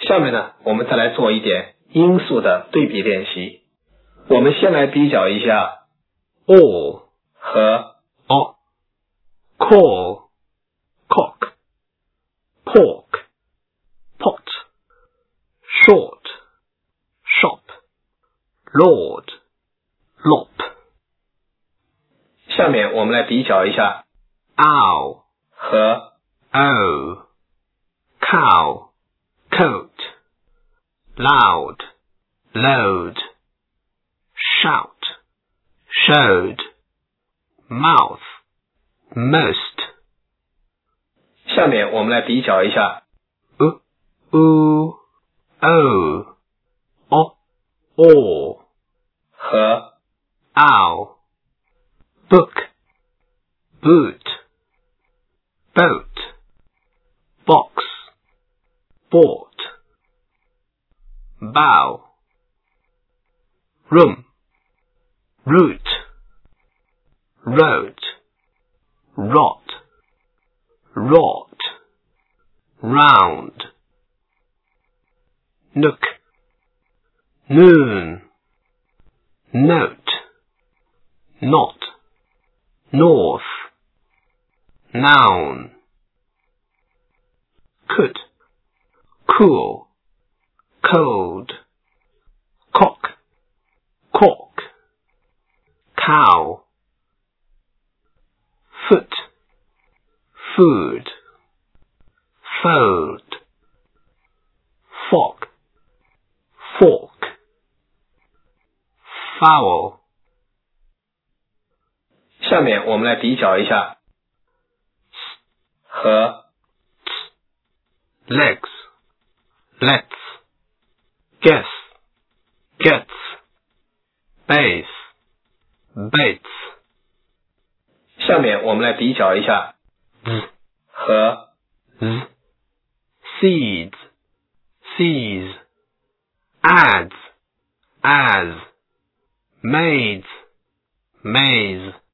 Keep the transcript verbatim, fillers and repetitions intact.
下面呢，我们再来做一点音素的对比练习。我们先来比较一下 all 和 o, call, cock, pork, pot, short, shop, lord, lop. 下面我们来比较一下 owl, 和 o, cow, coat, loud, load, shout, showed, mouth, most. 下面我们来比较一下 u, oo, o, o, or, 和 ow, book, boot, boat, box, bought, bow, room, root, wrote, rot, rot, round, nook, noon, note, not, north, noun, could, cool, cold, cock, cork, cow, foot, food, fold, fog, fork, foul. 下面我们来比较一下和 legs, lets, guess, gets, base, baits. 下面我们来比较一下 z, 和 z, seeds, sees, ads, as, maids, maze.